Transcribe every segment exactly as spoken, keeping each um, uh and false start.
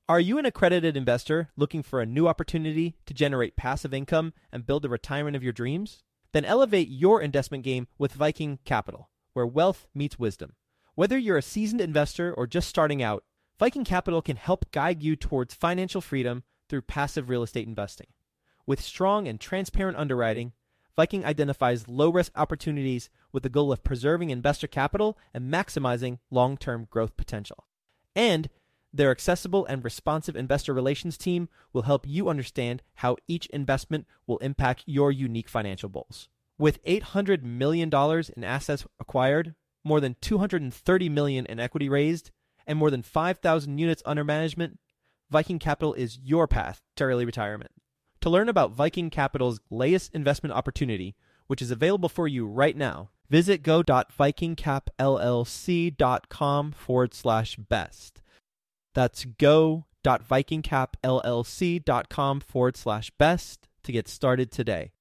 Are you an accredited investor looking for a new opportunity to generate passive income and build the retirement of your dreams? Then elevate your investment game with Viking Capital, where wealth meets wisdom. Whether you're a seasoned investor or just starting out, Viking Capital can help guide you towards financial freedom through passive real estate investing. With strong and transparent underwriting, Viking identifies low-risk opportunities with the goal of preserving investor capital and maximizing long-term growth potential. And their accessible and responsive investor relations team will help you understand how each investment will impact your unique financial goals. With eight hundred million dollars in assets acquired, more than two hundred thirty million dollars in equity raised, and more than five thousand units under management, Viking Capital is your path to early retirement. To learn about Viking Capital's latest investment opportunity, which is available for you right now, visit go.vikingcapllc.com forward slash best. That's go.vikingcapllc.com forward slash best to get started today.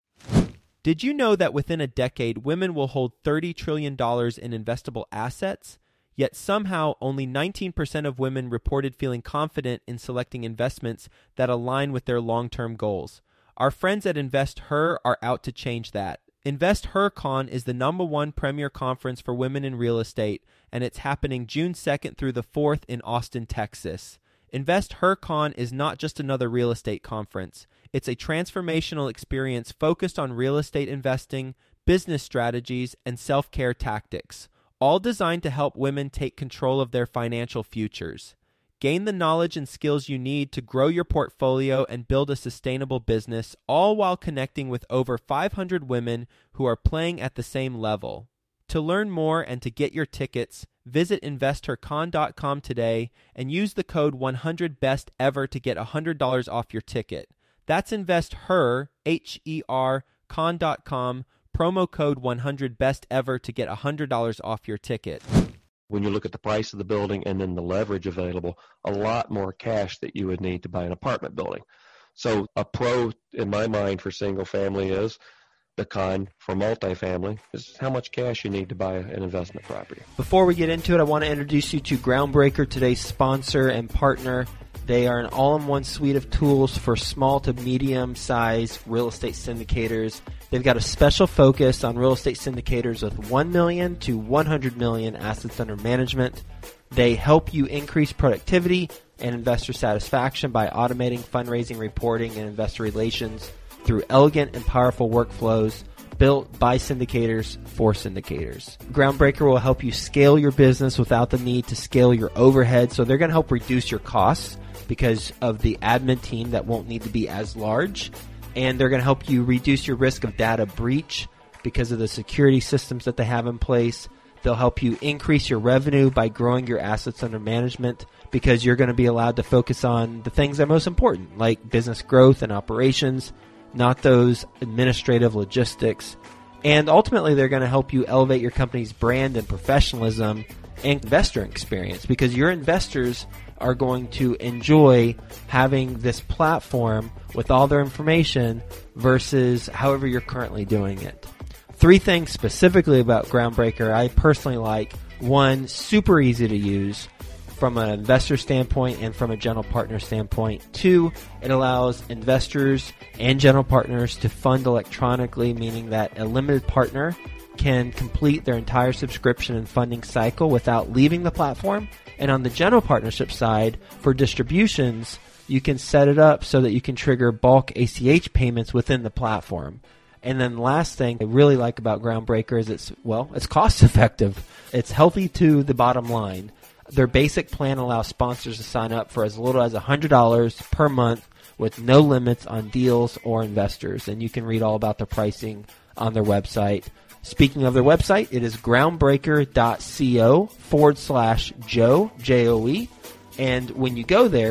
Did you know that within a decade, women will hold thirty trillion dollars in investable assets? Yet somehow only nineteen percent of women reported feeling confident in selecting investments that align with their long-term goals. Our friends at InvestHer are out to change that. InvestHerCon is the number one premier conference for women in real estate, and it's happening June second through the fourth in Austin, Texas. InvestHerCon is not just another real estate conference. It's a transformational experience focused on real estate investing, business strategies, and self-care tactics, all designed to help women take control of their financial futures. Gain the knowledge and skills you need to grow your portfolio and build a sustainable business, all while connecting with over five hundred women who are playing at the same level. To learn more and to get your tickets, visit investor con dot com today and use the code one hundred best ever to get one hundred dollars off your ticket. That's InvestHer, H E R, con dot com, promo code one hundred best ever to get one hundred dollars off your ticket. When you look at the price of the building and then the leverage available, a lot more cash that you would need to buy an apartment building. So a pro, in my mind, for single family is the con for multifamily is how much cash you need to buy an investment property. Before we get into it, I want to introduce you to Groundbreaker, today's sponsor and partner. They are an all-in-one suite of tools for small to medium-sized real estate syndicators. They've got a special focus on real estate syndicators with one million to one hundred million assets under management. They help you increase productivity and investor satisfaction by automating fundraising, reporting, and investor relations through elegant and powerful workflows built by syndicators for syndicators. Groundbreaker will help you scale your business without the need to scale your overhead. So they're going to help reduce your costs because of the admin team that won't need to be as large. And they're going to help you reduce your risk of data breach because of the security systems that they have in place. They'll help you increase your revenue by growing your assets under management because you're going to be allowed to focus on the things that are most important, like business growth and operations, not those administrative logistics. And ultimately, they're going to help you elevate your company's brand and professionalism and investor experience because your investors are going to enjoy having this platform with all their information versus however you're currently doing it. Three things specifically about Groundbreaker I personally like. One, super easy to use from an investor standpoint and from a general partner standpoint. Two, it allows investors and general partners to fund electronically, meaning that a limited partner can complete their entire subscription and funding cycle without leaving the platform. And on the general partnership side, for distributions, you can set it up so that you can trigger bulk A C H payments within the platform. And then the last thing I really like about Groundbreaker is it's, well, it's cost effective. It's healthy to the bottom line. Their basic plan allows sponsors to sign up for as little as one hundred dollars per month with no limits on deals or investors. And you can read all about their pricing on their website. Speaking of their website, it is groundbreaker.co forward slash Joe, J O E. And when you go there,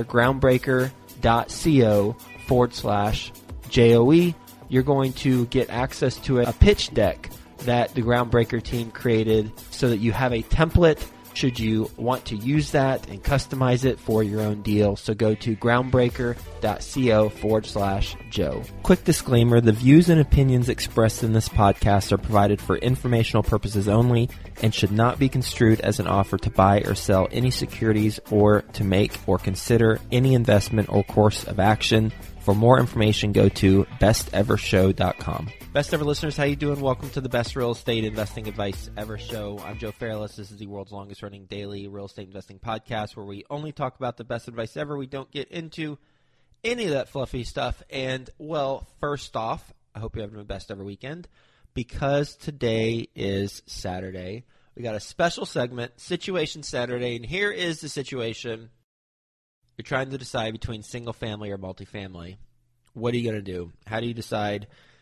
groundbreaker.co forward slash J O E, you're going to get access to a pitch deck that the Groundbreaker team created so that you have a template should you want to use that and customize it for your own deal. So go to groundbreaker.co forward slash Joe. Quick disclaimer, the views and opinions expressed in this podcast are provided for informational purposes only and should not be construed as an offer to buy or sell any securities or to make or consider any investment or course of action. For more information, go to best ever show dot com. Best Ever listeners, how you doing? Welcome to the Best Real Estate Investing Advice Ever Show. I'm Joe Fairless. This is the world's longest running daily real estate investing podcast where we only talk about the best advice ever. We don't get into any of that fluffy stuff. And, well, first off, I hope you're having the best ever weekend because today is Saturday. We got a special segment, Situation Saturday, and here is the situation. You're trying to decide between single family or multifamily. What are you going to do? How do you decide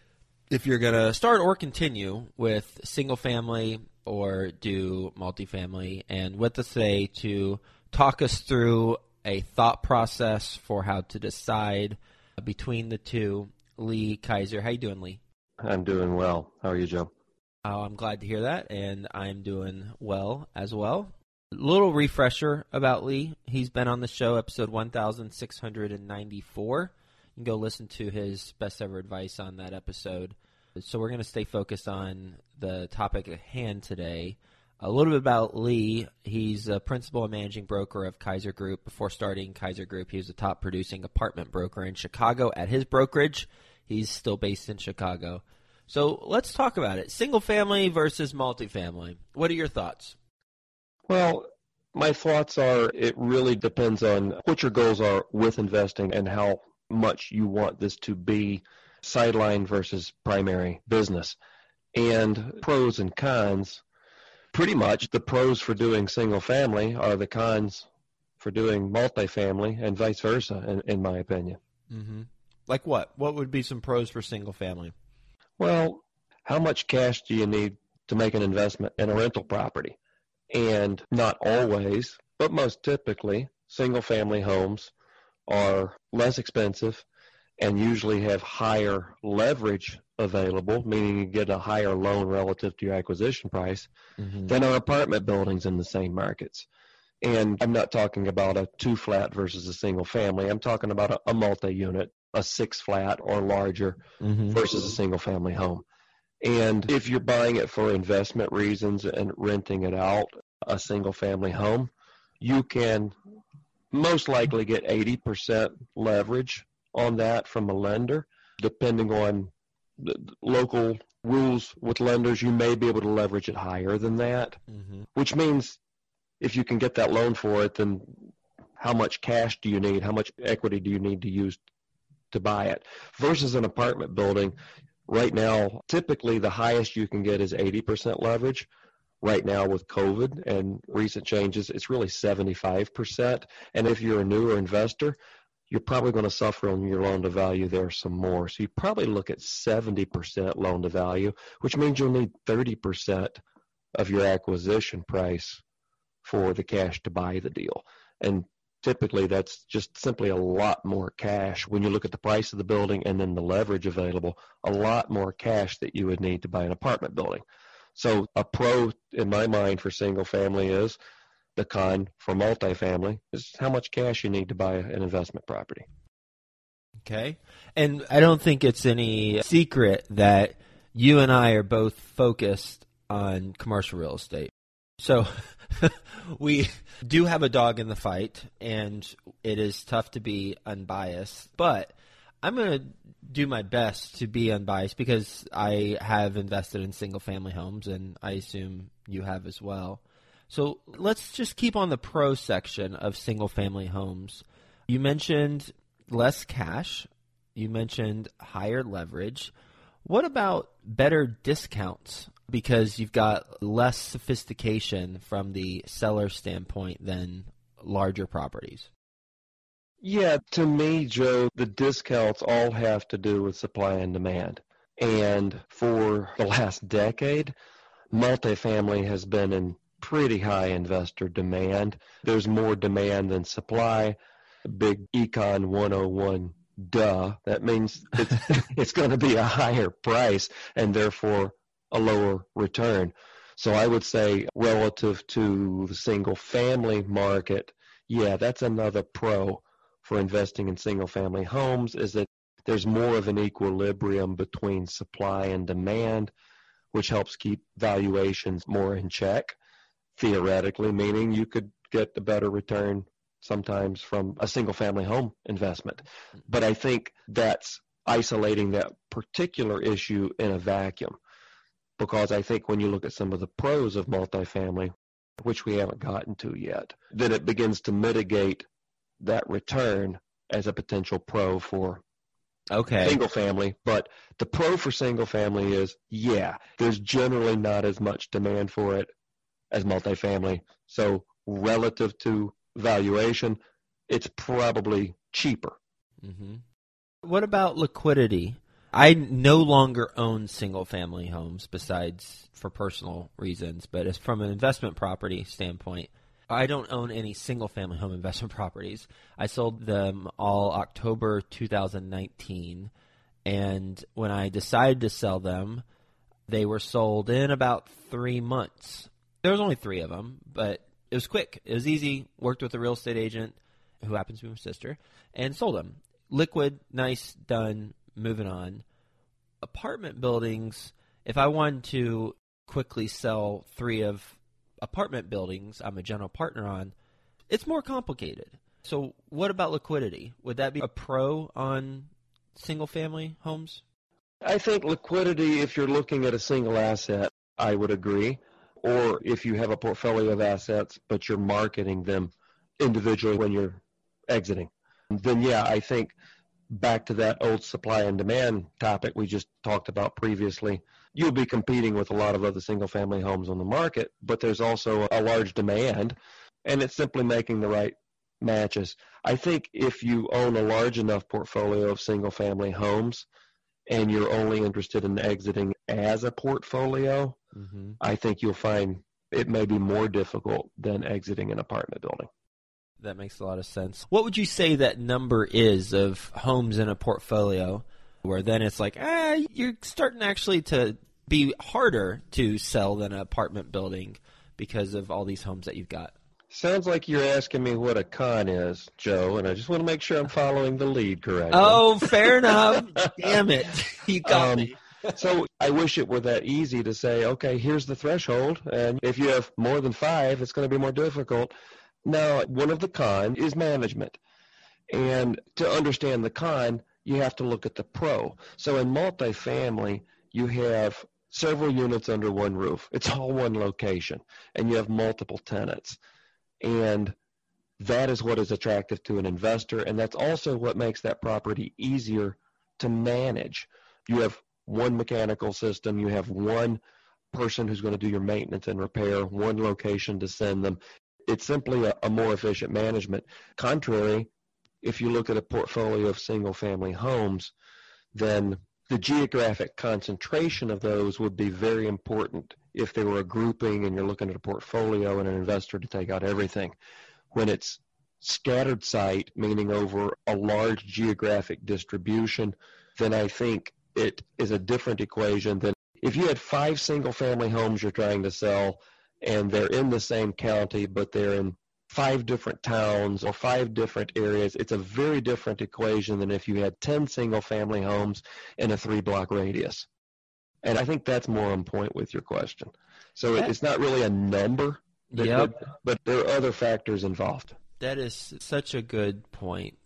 if you're going to start or continue with single family or do multifamily? And with us today to talk us through a thought process for how to decide between the two, Lee Kaiser. How you doing, Lee? I'm doing well. How are you, Joe? Oh, I'm glad to hear that, and I'm doing well as well. Little refresher about Lee. He's been on the show, episode one thousand six hundred ninety-four. You can go listen to his best ever advice on that episode. So we're going to stay focused on the topic at hand today. A little bit about Lee. He's a principal and managing broker of Kaiser Group. Before starting Kaiser Group, he was a top producing apartment broker in Chicago. At his brokerage, he's still based in Chicago. So let's talk about it. Single family versus multifamily. What are your thoughts? Well, my thoughts are it really depends on what your goals are with investing and how much you want this to be sideline versus primary business. And pros and cons, pretty much the pros for doing single family are the cons for doing multifamily and vice versa, in, in my opinion. Mm-hmm. Like what? What would be some pros for single family? Well, how much cash do you need to make an investment in a rental property? And not always, but most typically, single-family homes are less expensive and usually have higher leverage available, meaning you get a higher loan relative to your acquisition price, mm-hmm. than are apartment buildings in the same markets. And I'm not talking about a two-flat versus a single-family. I'm talking about a, a multi-unit, a six-flat or larger mm-hmm. versus a single-family home. And if you're buying it for investment reasons and renting it out, a single-family home, you can most likely get eighty percent leverage on that from a lender. Depending on the local rules with lenders, you may be able to leverage it higher than that, mm-hmm. which means if you can get that loan for it, then how much cash do you need? How much equity do you need to use to buy it? Versus an apartment building, right now, typically the highest you can get is eighty percent leverage. Right now with COVID and recent changes, it's really seventy-five percent. And if you're a newer investor, you're probably going to suffer on your loan to value there some more. So you probably look at seventy percent loan to value, which means you'll need thirty percent of your acquisition price for the cash to buy the deal. And typically that's just simply a lot more cash when you look at the price of the building and then the leverage available, a lot more cash that you would need to buy an apartment building. So a pro in my mind for single family is the con for multifamily is how much cash you need to buy an investment property. Okay. And I don't think it's any secret that you and I are both focused on commercial real estate. So we do have a dog in the fight, and it is tough to be unbiased, but I'm going to do my best to be unbiased because I have invested in single-family homes, and I assume you have as well. So let's just keep on the pro section of single-family homes. You mentioned less cash. You mentioned higher leverage. What about better discounts? Because you've got less sophistication from the seller standpoint than larger properties. Yeah, to me, Joe, the discounts all have to do with supply and demand. And for the last decade, multifamily has been in pretty high investor demand. There's more demand than supply. Big Econ one oh one, duh. That means it's, it's going to be a higher price and therefore a lower return. So I would say relative to the single family market, yeah, that's another pro for investing in single family homes, is that there's more of an equilibrium between supply and demand, which helps keep valuations more in check, theoretically, meaning you could get a better return sometimes from a single family home investment. But I think that's isolating that particular issue in a vacuum, because I think when you look at some of the pros of multifamily, which we haven't gotten to yet, then it begins to mitigate that return as a potential pro for Okay. single family. But the pro for single family is, yeah, there's generally not as much demand for it as multifamily. So relative to valuation, it's probably cheaper. Mm-hmm. What about liquidity? I no longer own single-family homes besides for personal reasons, but as from an investment property standpoint, I don't own any single-family home investment properties. I sold them all October two thousand nineteen, and when I decided to sell them, they were sold in about three months. There was only three of them, but it was quick. It was easy. Worked with a real estate agent who happens to be my sister and sold them. Liquid, nice, done, moving on. Apartment buildings, if I wanted to quickly sell three of apartment buildings I'm a general partner on, it's more complicated. So what about liquidity? Would that be a pro on single-family homes? I think liquidity, if you're looking at a single asset, I would agree. Or if you have a portfolio of assets, but you're marketing them individually when you're exiting, then yeah, I think back to that old supply and demand topic we just talked about previously, you'll be competing with a lot of other single-family homes on the market, but there's also a large demand, and it's simply making the right matches. I think if you own a large enough portfolio of single-family homes and you're only interested in exiting as a portfolio, mm-hmm. I think you'll find it may be more difficult than exiting an apartment building. That makes a lot of sense. What would you say that number is of homes in a portfolio where then it's like, ah, you're starting actually to be harder to sell than an apartment building because of all these homes that you've got? Sounds like you're asking me what a con is, Joe, and I just want to make sure I'm following the lead correctly. Oh, fair enough. Damn it. You got um, me. So I wish it were that easy to say, okay, here's the threshold, and if you have more than five, it's going to be more difficult. Now, one of the cons is management. And to understand the con, you have to look at the pro. So in multifamily, you have several units under one roof. It's all one location, and you have multiple tenants. And that is what is attractive to an investor, and that's also what makes that property easier to manage. You have one mechanical system. You have one person who's going to do your maintenance and repair, one location to send them. It's simply a, a more efficient management. Contrary, if you look at a portfolio of single-family homes, then the geographic concentration of those would be very important if they were a grouping and you're looking at a portfolio and an investor to take out everything. When it's scattered site, meaning over a large geographic distribution, then I think it is a different equation than if you had five single-family homes you're trying to sell and they're in the same county, but they're in five different towns or five different areas. It's a very different equation than if you had ten single-family homes in a three-block radius. And I think that's more on point with your question. So it's not really a number, that, yep. that, but there are other factors involved. That is such a good point.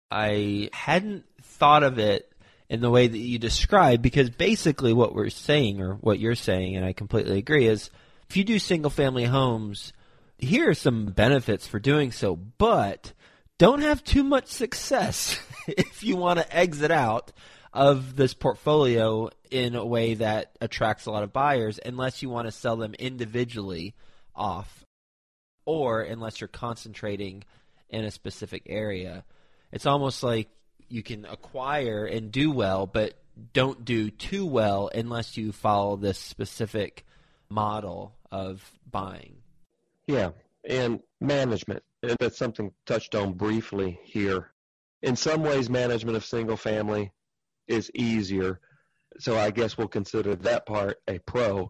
I hadn't thought of it in the way that you described, because basically what we're saying, or what you're saying, and I completely agree, is if you do single-family homes, here are some benefits for doing so, but don't have too much success if you want to exit out of this portfolio in a way that attracts a lot of buyers, unless you want to sell them individually off, or unless you're concentrating in a specific area. It's almost like you can acquire and do well, but don't do too well unless you follow this specific model of buying. Yeah, and management, and that's something touched on briefly here. In some ways, management of single family is easier, so I guess we'll consider that part a pro.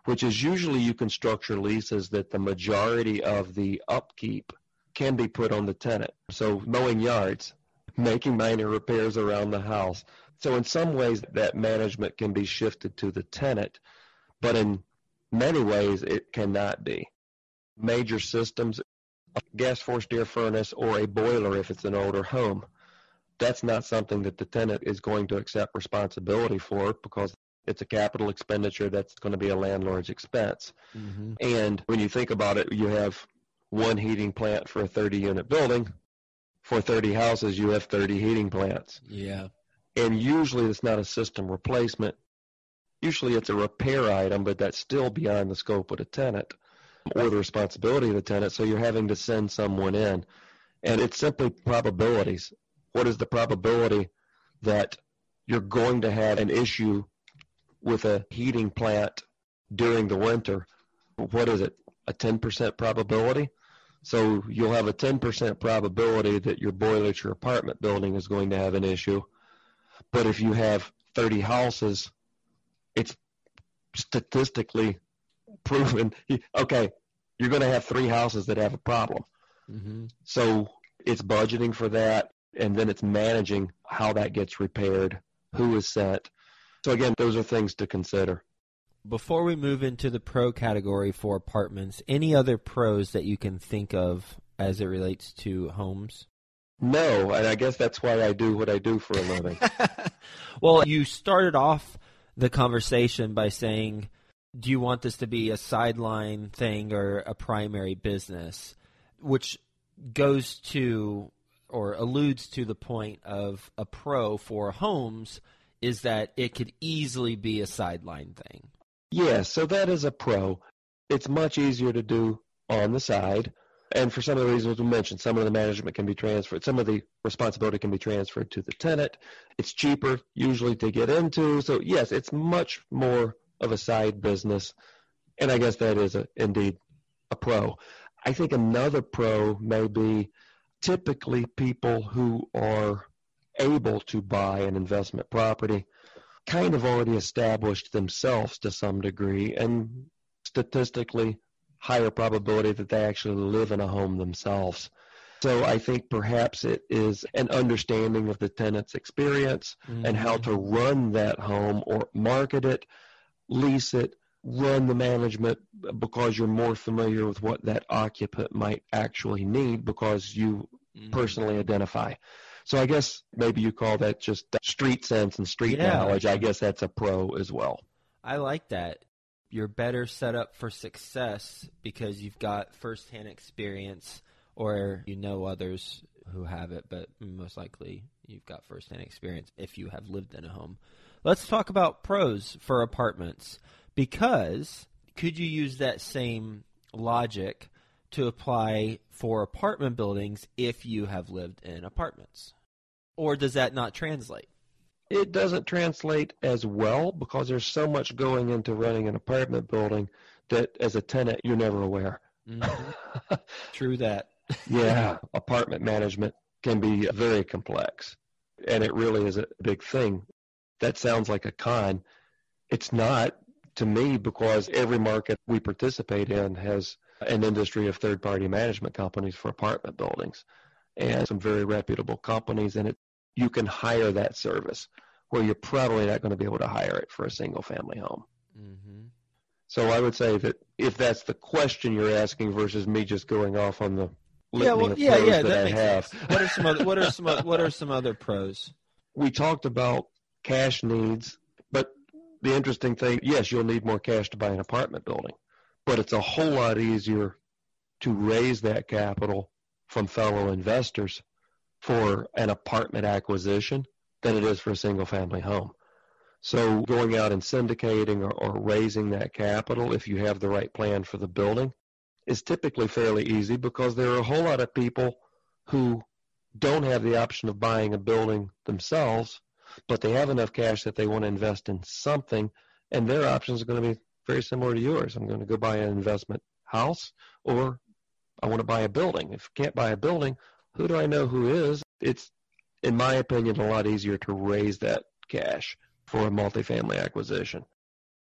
which is usually you can structure leases that the majority of the upkeep can be put on the tenant. So mowing yards, making minor repairs around the house. So in some ways that management can be shifted to the tenant, but in many ways it cannot be. Major systems, a gas forced air furnace or a boiler if it's an older home, that's not something that the tenant is going to accept responsibility for because it's a capital expenditure that's going to be a landlord's expense. Mm-hmm. And when you think about it, you have one heating plant for a thirty-unit building. For thirty houses, you have thirty heating plants. Yeah. And usually it's not a system replacement. Usually it's a repair item, but that's still beyond the scope of the tenant or the responsibility of the tenant, so you're having to send someone in. And it's simply probabilities. What is the probability that you're going to have an issue with a heating plant during the winter? What is it, a ten percent probability? So you'll have a ten percent probability that your boiler at your apartment building is going to have an issue. But if you have thirty houses, it's statistically proven, okay, you're going to have three houses that have a problem. Mm-hmm. So it's budgeting for that, and then it's managing how that gets repaired, who is sent. So again, those are things to consider. Before we move into the pro category for apartments, any other pros that you can think of as it relates to homes? No, and I guess that's why I do what I do for a living. Well, you started off the conversation by saying, do you want this to be a sideline thing or a primary business, which goes to or alludes to the point of a pro for homes is that it could easily be a sideline thing. Yeah, so that is a pro. It's much easier to do on the side. And for some of the reasons we mentioned, some of the management can be transferred, some of the responsibility can be transferred to the tenant. It's cheaper usually to get into. So yes, it's much more of a side business. And I guess that is a, indeed a pro. I think another pro may be typically people who are able to buy an investment property kind of already established themselves to some degree, and statistically higher probability that they actually live in a home themselves. So I think perhaps it is an understanding of the tenant's experience mm-hmm. and how to run that home or market it, lease it, run the management because you're more familiar with what that occupant might actually need because you mm-hmm. personally identify. So I guess maybe you call that just street sense and street yeah. knowledge. I guess that's a pro as well. I like that. You're better set up for success because you've got firsthand experience, or you know others who have it, but most likely you've got firsthand experience if you have lived in a home. Let's talk about pros for apartments, because could you use that same logic to apply for apartment buildings if you have lived in apartments? Or does that not translate? It doesn't translate as well because there's so much going into running an apartment building that as a tenant you're never aware. Mm-hmm. True that. Yeah, apartment management can be very complex, and it really is a big thing. That sounds like a con. It's not to me because every market we participate in has an industry of third-party management companies for apartment buildings and some very reputable companies, and it you can hire that service where you're probably not going to be able to hire it for a single-family home. Mm-hmm. So I would say that if that's the question you're asking versus me just going off on the litany yeah, well, of yeah, pros yeah, that, that I makes have. Sense. What are some other, what are some what are some other pros? We talked about cash needs, but the interesting thing, yes, you'll need more cash to buy an apartment building, but it's a whole lot easier to raise that capital from fellow investors for an apartment acquisition than it is for a single-family home. So going out and syndicating or, or raising that capital, if you have the right plan for the building, is typically fairly easy because there are a whole lot of people who don't have the option of buying a building themselves, but they have enough cash that they want to invest in something, and their options are going to be very similar to yours. I'm going to go buy an investment house, or I want to buy a building. If I can't buy a building, who do I know who is? It's, in my opinion, a lot easier to raise that cash for a multifamily acquisition.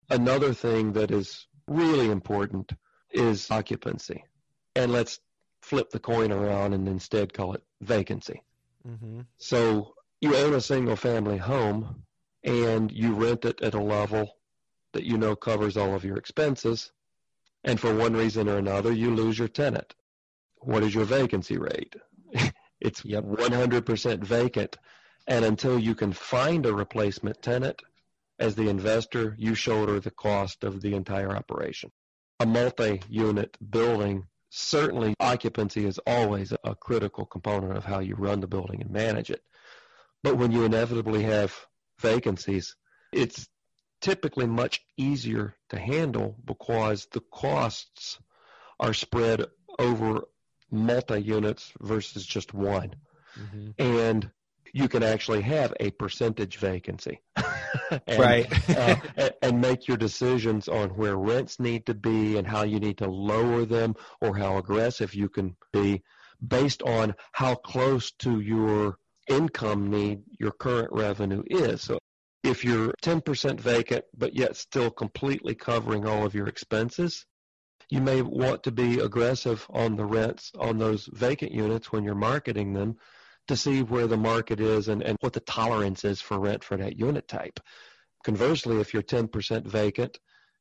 Another thing that is really important is occupancy. And let's flip the coin around and instead call it vacancy. Mm-hmm. So you own a single family home and you rent it at a level that you know covers all of your expenses, and for one reason or another you lose your tenant. What is your vacancy rate? It's Yep. one hundred percent vacant, and until you can find a replacement tenant, as the investor, you shoulder the cost of the entire operation. A multi-unit building, certainly occupancy is always a critical component of how you run the building and manage it. But when you inevitably have vacancies, it's typically much easier to handle because the costs are spread over multi-units versus just one. Mm-hmm. And you can actually have a percentage vacancy. and, Right. uh, and, and make your decisions on where rents need to be and how you need to lower them or how aggressive you can be based on how close to your income need your current revenue is. So if you're ten percent vacant but yet still completely covering all of your expenses, you may want to be aggressive on the rents on those vacant units when you're marketing them to see where the market is and, and what the tolerance is for rent for that unit type. Conversely, if you're ten percent vacant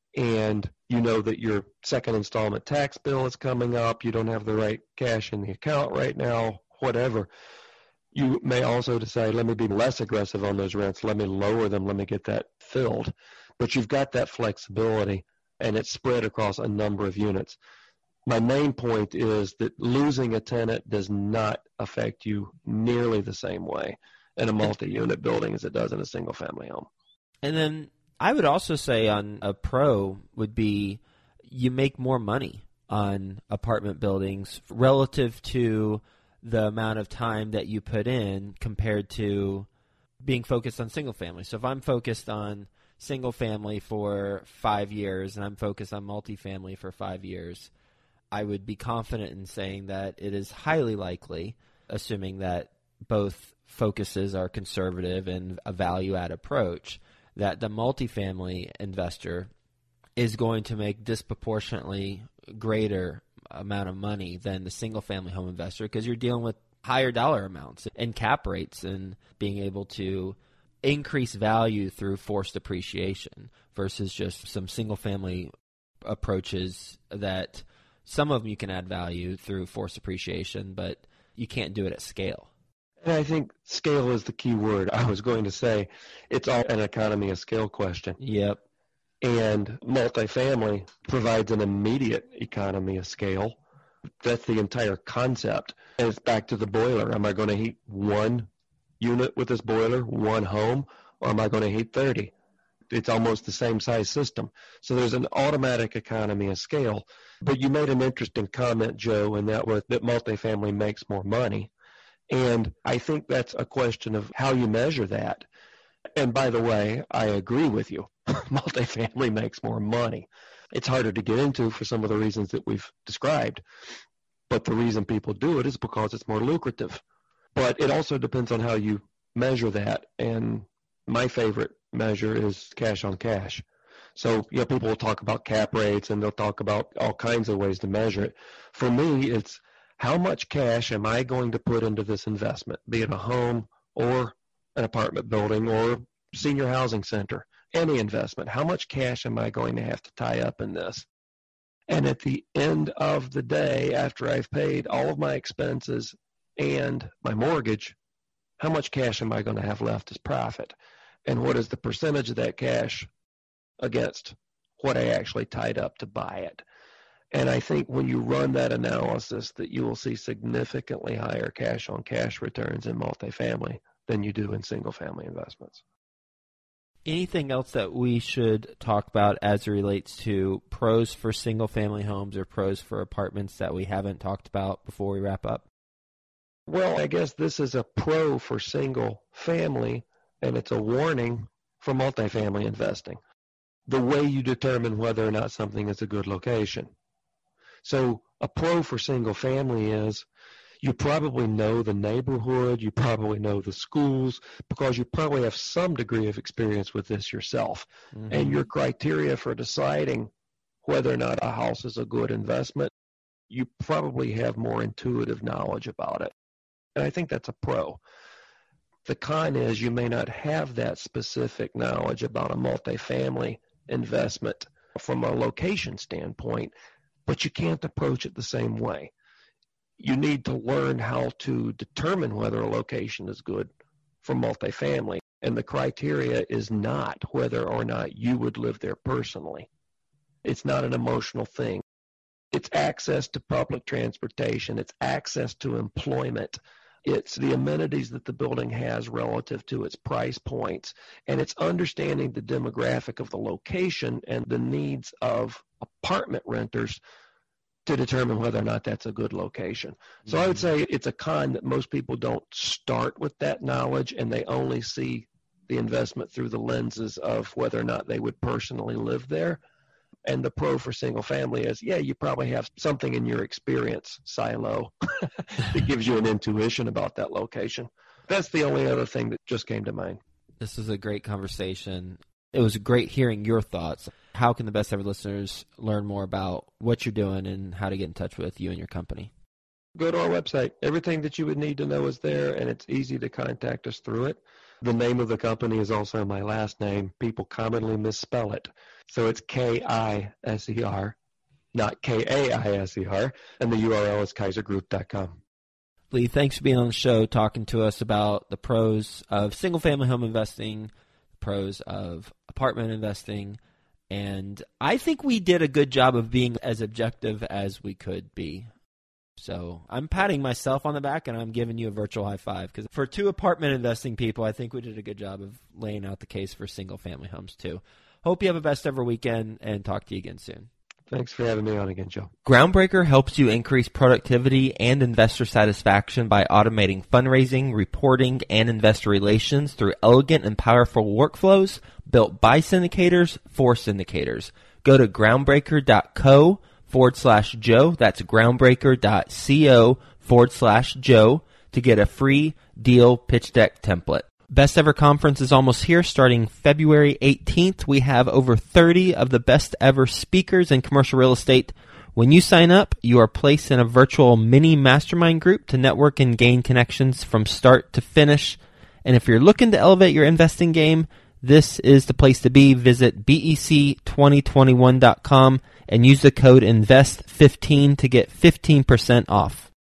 and you know that your second installment tax bill is coming up, you don't have the right cash in the account right now, whatever, you may also decide, let me be less aggressive on those rents, let me lower them, let me get that filled. But you've got that flexibility, and it's spread across a number of units. My main point is that losing a tenant does not affect you nearly the same way in a multi-unit building as it does in a single-family home. And then I would also say on a pro would be you make more money on apartment buildings relative to the amount of time that you put in compared to being focused on single family. So if I'm focused on single family for five years and I'm focused on multifamily for five years, I would be confident in saying that it is highly likely, assuming that both focuses are conservative and a value-add approach, that the multifamily investor is going to make disproportionately greater amount of money than the single-family home investor because you're dealing with higher dollar amounts and cap rates and being able to increase value through forced appreciation versus just some single-family approaches that some of them you can add value through forced appreciation, but you can't do it at scale. And I think scale is the key word. I was going to say it's all an economy of scale question. Yep. And multifamily provides an immediate economy of scale. That's the entire concept. And it's back to the boiler. Am I going to heat one unit with this boiler, one home, or am I going to heat thirty? It's almost the same size system. So there's an automatic economy of scale. But you made an interesting comment, Joe, and that was that multifamily makes more money. And I think that's a question of how you measure that. And by the way, I agree with you. Multifamily makes more money. It's harder to get into for some of the reasons that we've described. But the reason people do it is because it's more lucrative. But it also depends on how you measure that. And my favorite measure is cash on cash. So, you know, people will talk about cap rates and they'll talk about all kinds of ways to measure it. For me, it's how much cash am I going to put into this investment, be it a home or an apartment building or senior housing center, any investment. How much cash am I going to have to tie up in this? And at the end of the day, after I've paid all of my expenses and my mortgage, how much cash am I going to have left as profit? And what is the percentage of that cash against what I actually tied up to buy it? And I think when you run that analysis that you will see significantly higher cash on cash returns in multifamily than you do in single family investments. Anything else that we should talk about as it relates to pros for single family homes or pros for apartments that we haven't talked about before we wrap up? Well, I guess this is a pro for single family, and it's a warning for multifamily investing. The way you determine whether or not something is a good location. So a pro for single family is You probably know the neighborhood, you probably know the schools, because you probably have some degree of experience with this yourself. Mm-hmm. And your criteria for deciding whether or not a house is a good investment, you probably have more intuitive knowledge about it. And I think that's a pro. The con is you may not have that specific knowledge about a multifamily investment from a location standpoint, but you can't approach it the same way. You need to learn how to determine whether a location is good for multifamily. And the criteria is not whether or not you would live there personally. It's not an emotional thing. It's access to public transportation. It's access to employment. It's the amenities that the building has relative to its price points. And it's understanding the demographic of the location and the needs of apartment renters to determine whether or not that's a good location. So mm-hmm. I would say it's a con that most people don't start with that knowledge, and they only see the investment through the lenses of whether or not they would personally live there. And the pro for single family is, yeah, you probably have something in your experience silo that gives you an intuition about that location. That's the only other thing that just came to mind. This is a great conversation. It was great hearing your thoughts. How can the Best Ever listeners learn more about what you're doing and how to get in touch with you and your company? Go to our website. Everything that you would need to know is there, and it's easy to contact us through it. The name of the company is also my last name. People commonly misspell it. So it's K I S E R, not K A I S E R, and the U R L is kaiser group dot com. Lee, thanks for being on the show, talking to us about the pros of single-family home investing, the pros of apartment investing, and I think we did a good job of being as objective as we could be. So I'm patting myself on the back, and I'm giving you a virtual high five, because for two apartment investing people, I think we did a good job of laying out the case for single-family homes, too. Hope you have a best ever weekend, and talk to you again soon. Thanks for having me on again, Joe. Groundbreaker helps you increase productivity and investor satisfaction by automating fundraising, reporting, and investor relations through elegant and powerful workflows built by syndicators for syndicators. Go to groundbreaker.co forward slash Joe. That's groundbreaker.co forward slash Joe to get a free deal pitch deck template. Best Ever Conference is almost here, starting February eighteenth. We have over thirty of the best ever speakers in commercial real estate. When you sign up, you are placed in a virtual mini mastermind group to network and gain connections from start to finish. And if you're looking to elevate your investing game, this is the place to be. Visit B E C twenty twenty-one dot com and use the code invest fifteen to get fifteen percent off.